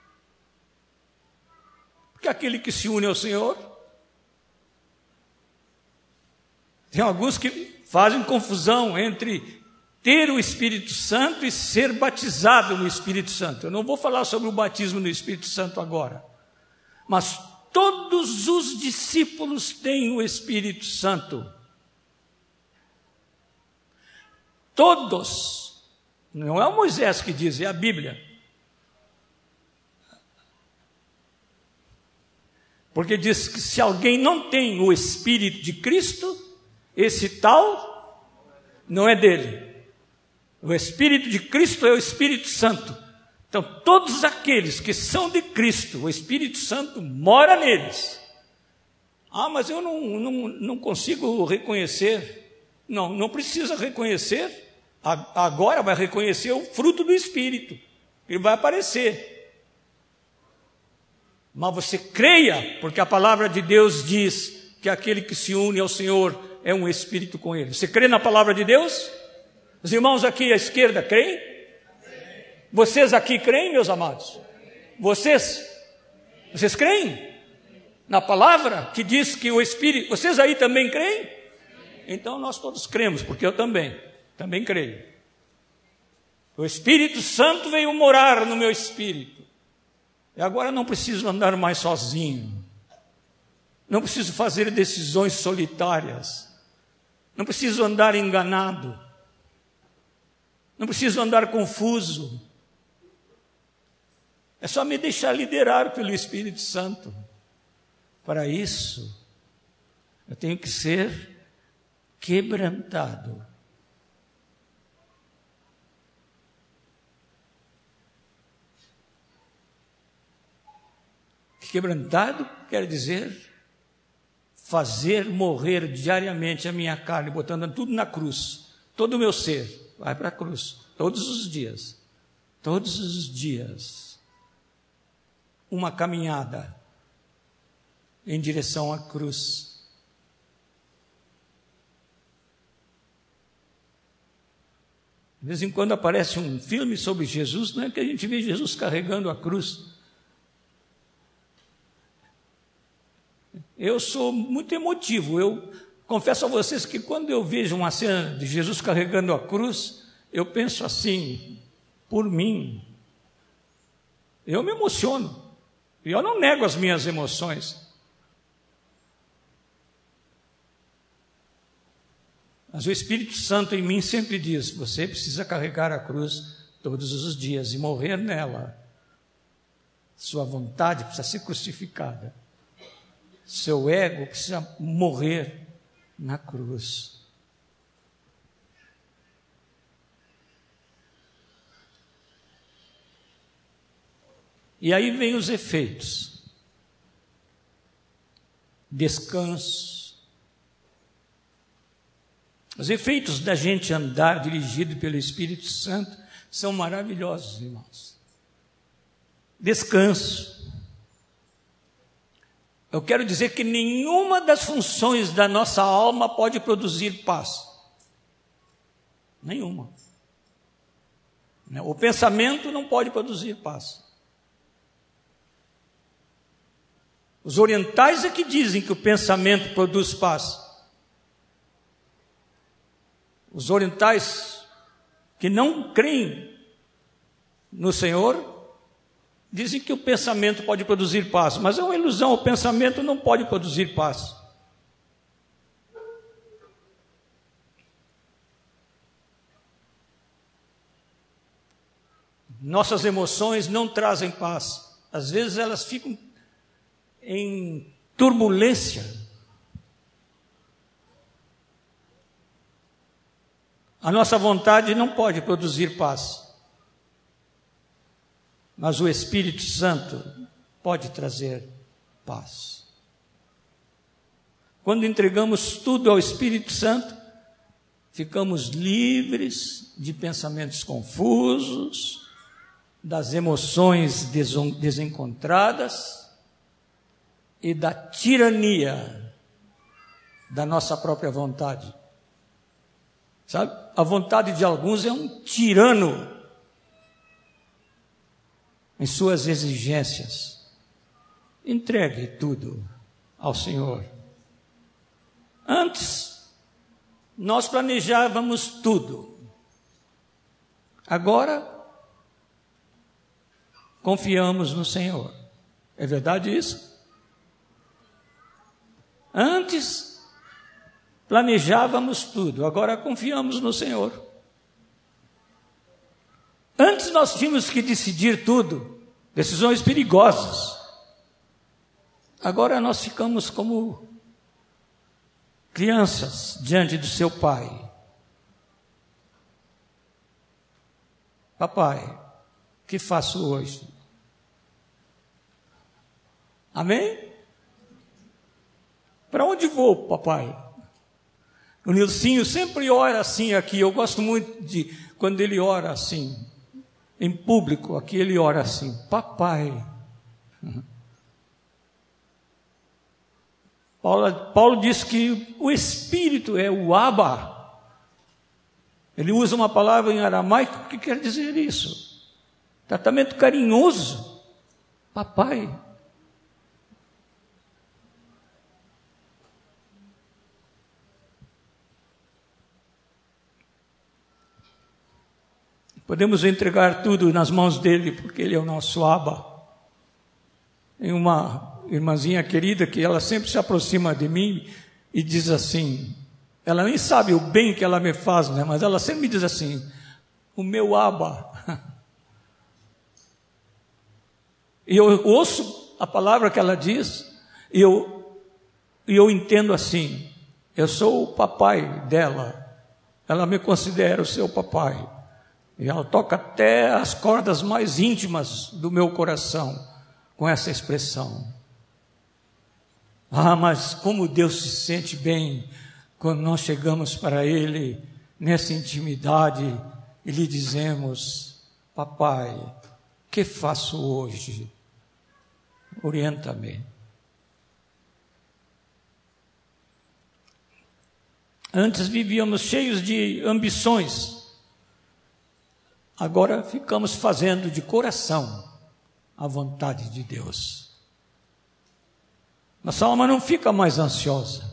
Porque aquele que se une ao Senhor... Tem alguns que fazem confusão entre ter o Espírito Santo e ser batizado no Espírito Santo. Eu não vou falar sobre o batismo no Espírito Santo agora. Mas todos os discípulos têm o Espírito Santo. Todos. Não é o Moisés que diz, é a Bíblia. Porque diz que se alguém não tem o Espírito de Cristo, esse tal não é dele. O Espírito de Cristo é o Espírito Santo. Então, todos aqueles que são de Cristo, o Espírito Santo mora neles. Ah, mas eu não, não, não consigo reconhecer. Não, não precisa reconhecer. Agora vai reconhecer o fruto do Espírito. Ele vai aparecer. Mas você creia, porque a palavra de Deus diz que aquele que se une ao Senhor é um espírito com Ele. Você crê na palavra de Deus? Os irmãos aqui à esquerda creem? Vocês aqui creem, meus amados? Vocês? Vocês creem? Na palavra que diz que o Espírito... Vocês aí também creem? Então nós todos cremos, porque eu também. Também creio. O Espírito Santo veio morar no meu espírito. E agora não preciso andar mais sozinho. Não preciso fazer decisões solitárias. Não preciso andar enganado. Não preciso andar confuso. É só me deixar liderar pelo Espírito Santo. Para isso, eu tenho que ser quebrantado. Quebrantado quer dizer fazer morrer diariamente a minha carne, botando tudo na cruz. Todo o meu ser vai para a cruz, todos os dias. Todos os dias. Uma caminhada em direção à cruz. De vez em quando aparece um filme sobre Jesus, não é que a gente vê Jesus carregando a cruz. Eu sou muito emotivo. Eu confesso a vocês que quando eu vejo uma cena de Jesus carregando a cruz, eu penso assim, por mim, eu me emociono. E eu não nego as minhas emoções. Mas o Espírito Santo em mim sempre diz, você precisa carregar a cruz todos os dias e morrer nela. Sua vontade precisa ser crucificada. Seu ego precisa morrer na cruz. E aí vem os efeitos. Descanso. Os efeitos da gente andar dirigido pelo Espírito Santo são maravilhosos, irmãos. Descanso. Eu quero dizer que nenhuma das funções da nossa alma pode produzir paz. Nenhuma. O pensamento não pode produzir paz. Os orientais é que dizem que o pensamento produz paz. Os orientais que não creem no Senhor dizem que o pensamento pode produzir paz, mas é uma ilusão, o pensamento não pode produzir paz. Nossas emoções não trazem paz. Às vezes elas ficam em turbulência. A nossa vontade não pode produzir paz, mas o Espírito Santo pode trazer paz. Quando entregamos tudo ao Espírito Santo, ficamos livres de pensamentos confusos, das emoções desencontradas e da tirania da nossa própria vontade. Sabe? A vontade de alguns é um tirano em suas exigências. Entregue tudo ao Senhor. Antes, nós planejávamos tudo. Agora, confiamos no Senhor. É verdade isso? Antes, planejávamos tudo, agora confiamos no Senhor. Antes nós tínhamos que decidir tudo, decisões perigosas. Agora nós ficamos como crianças diante do seu pai. Papai, o que faço hoje? Amém? Para onde vou, papai? O Nilcinho sempre ora assim aqui, eu gosto muito de quando ele ora assim, em público, aqui ele ora assim, papai. Paulo, Paulo diz que o Espírito é o Abba. Ele usa uma palavra em aramaico que quer dizer isso. Tratamento carinhoso. Papai. Podemos entregar tudo nas mãos dele, porque ele é o nosso Abba. Tem uma irmãzinha querida que ela sempre se aproxima de mim e diz assim, ela nem sabe o bem que ela me faz, né? Mas ela sempre me diz assim, o meu Abba. E eu ouço a palavra que ela diz e eu, e eu entendo assim, eu sou o papai dela, ela me considera o seu papai. E ela toca até as cordas mais íntimas do meu coração com essa expressão. Ah, mas como Deus se sente bem quando nós chegamos para Ele nessa intimidade e lhe dizemos, papai, o que faço hoje? Orienta-me. Antes vivíamos cheios de ambições, agora ficamos fazendo de coração a vontade de Deus. Nossa alma não fica mais ansiosa.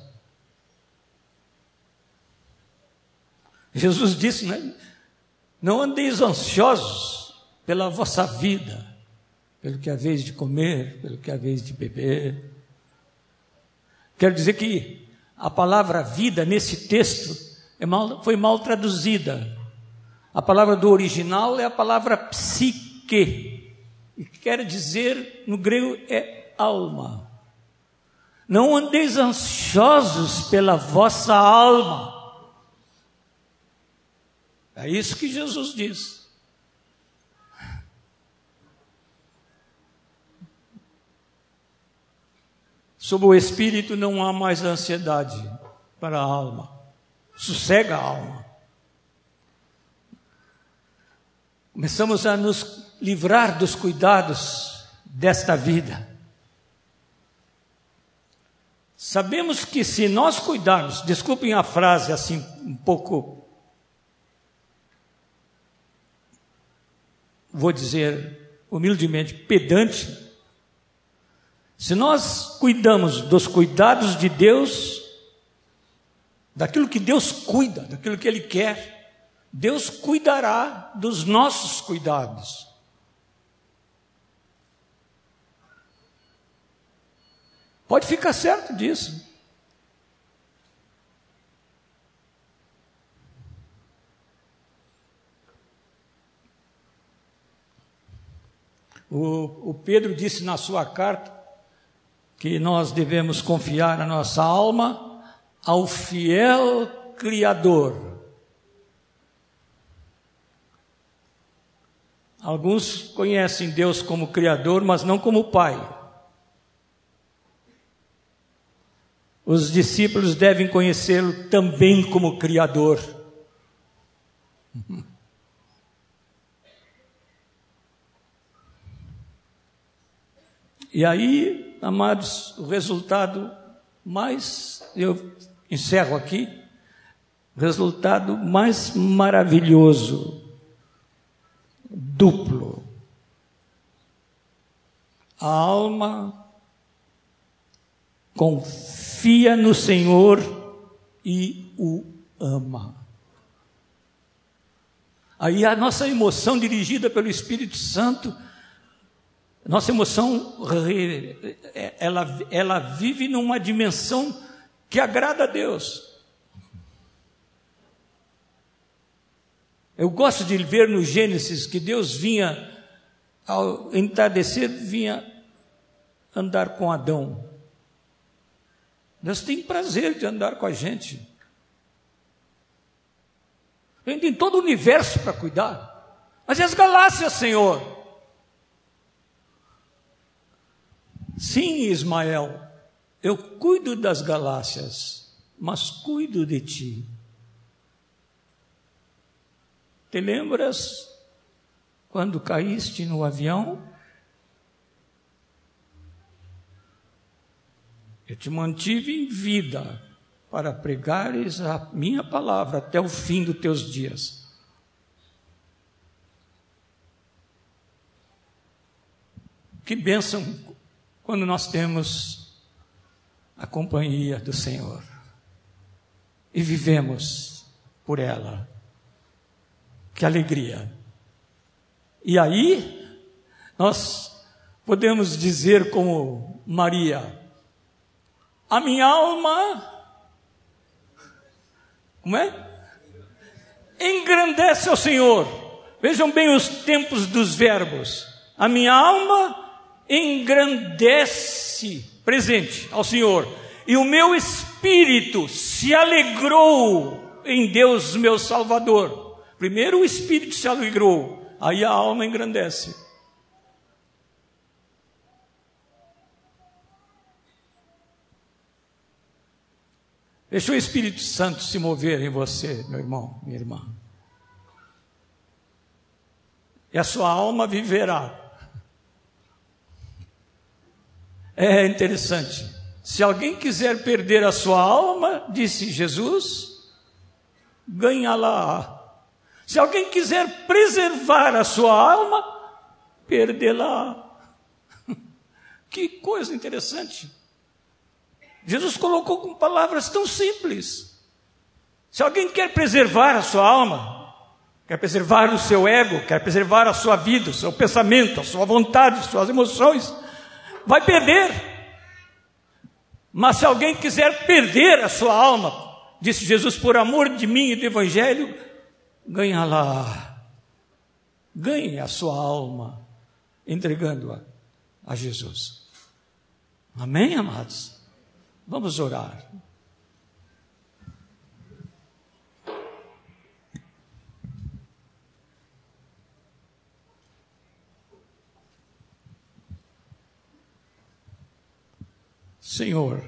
Jesus disse, né? Não andeis ansiosos pela vossa vida, pelo que é a vez de comer, pelo que é a vez de beber. Quero dizer que a palavra vida nesse texto é mal, foi mal traduzida. A palavra do original é a palavra psique, e que quer dizer no grego é alma. Não andeis ansiosos pela vossa alma. É isso que Jesus diz. Sobre o espírito não há mais ansiedade para a alma. Sossega a alma. Começamos a nos livrar dos cuidados desta vida. Sabemos que se nós cuidarmos, desculpem a frase assim um pouco, vou dizer humildemente, pedante. Se nós cuidamos dos cuidados de Deus, daquilo que Deus cuida, daquilo que Ele quer, Deus cuidará dos nossos cuidados. Pode ficar certo disso. O, o Pedro disse na sua carta que nós devemos confiar a nossa alma ao fiel Criador. Alguns conhecem Deus como Criador, mas não como Pai. Os discípulos devem conhecê-lo também como Criador. E aí, amados, o resultado mais, eu encerro aqui, o resultado mais maravilhoso, duplo. A alma confia no Senhor e o ama. Aí a nossa emoção dirigida pelo Espírito Santo, nossa emoção, ela, ela vive numa dimensão que agrada a Deus. Eu gosto de ver no Gênesis que Deus vinha, ao entardecer, vinha andar com Adão. Deus tem prazer de andar com a gente. Ele tem todo o universo para cuidar. Mas e as galáxias, Senhor? Sim, Ismael, eu cuido das galáxias, mas cuido de ti. Te lembras quando caíste no avião? Eu te mantive em vida para pregares a minha palavra até o fim dos teus dias. Que bênção quando nós temos a companhia do Senhor e vivemos por ela. Que alegria! E aí, nós podemos dizer como Maria: a minha alma, como é? Engrandece ao Senhor. Vejam bem os tempos dos verbos. A minha alma engrandece, presente, ao Senhor. E o meu espírito se alegrou em Deus, meu Salvador. Primeiro o espírito se alegrou, aí a alma engrandece. Deixa o Espírito Santo se mover em você, meu irmão, minha irmã. E a sua alma viverá. É interessante. Se alguém quiser perder a sua alma, disse Jesus, ganha-la. Se alguém quiser preservar a sua alma, perdê-la. Que coisa interessante. Jesus colocou com palavras tão simples. Se alguém quer preservar a sua alma, quer preservar o seu ego, quer preservar a sua vida, o seu pensamento, a sua vontade, as suas emoções, vai perder. Mas se alguém quiser perder a sua alma, disse Jesus, por amor de mim e do Evangelho, ganha-la. Ganhe a sua alma, entregando-a a Jesus. Amém, amados? Vamos orar. Senhor,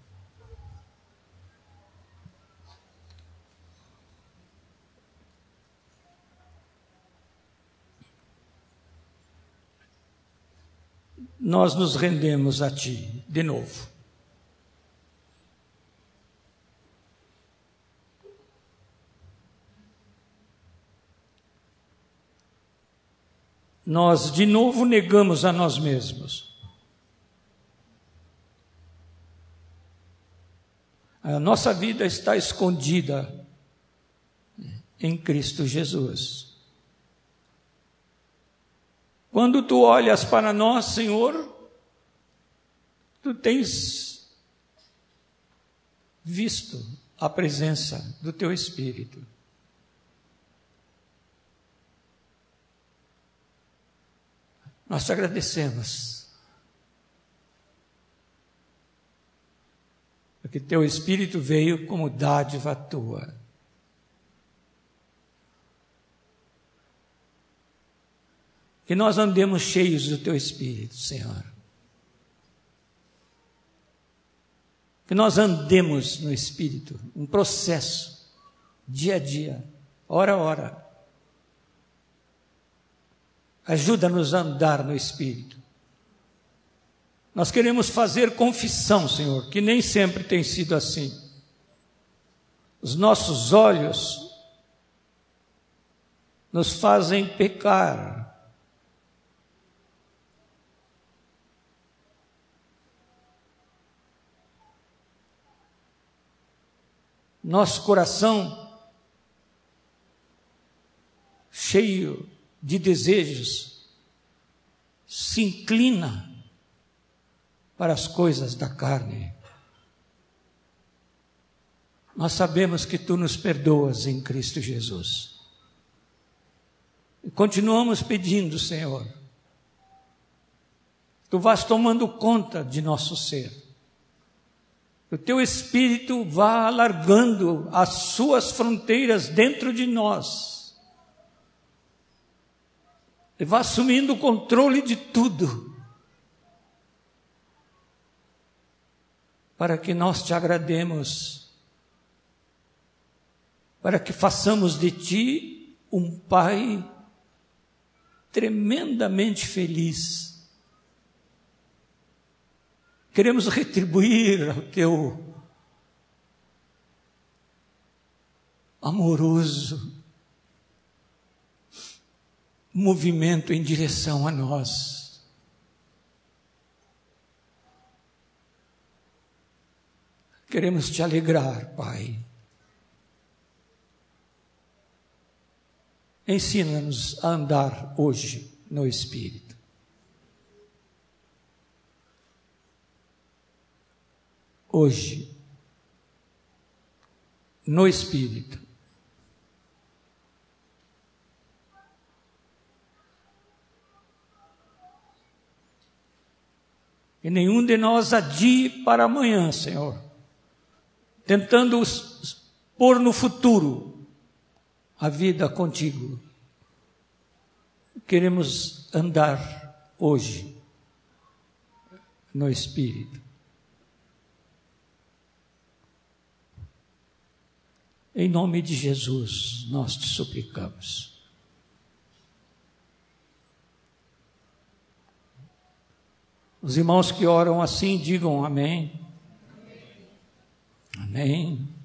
nós nos rendemos a Ti de novo. Nós de novo negamos a nós mesmos. A nossa vida está escondida em Cristo Jesus. Quando tu olhas para nós, Senhor, tu tens visto a presença do teu Espírito. Nós te agradecemos, porque teu Espírito veio como dádiva tua. Que nós andemos cheios do teu Espírito, Senhor. Que nós andemos no Espírito, um processo, dia a dia, hora a hora. Ajuda-nos a andar no Espírito. Nós queremos fazer confissão, Senhor, que nem sempre tem sido assim. Os nossos olhos nos fazem pecar. Nosso coração cheio de desejos se inclina para as coisas da carne. Nós sabemos que tu nos perdoas em Cristo Jesus. E continuamos pedindo, Senhor, tu vás tomando conta de nosso ser. Que o teu Espírito vá alargando as suas fronteiras dentro de nós. E vá assumindo o controle de tudo. Para que nós te agrademos. Para que façamos de ti um Pai tremendamente feliz. Queremos retribuir ao teu amoroso movimento em direção a nós. Queremos te alegrar, Pai. Ensina-nos a andar hoje no Espírito. Hoje, no Espírito. E nenhum de nós adie para amanhã, Senhor, tentando pôr no futuro a vida contigo. Queremos andar hoje no Espírito. Em nome de Jesus, nós te suplicamos. Os irmãos que oram assim, digam amém. Amém. Amém.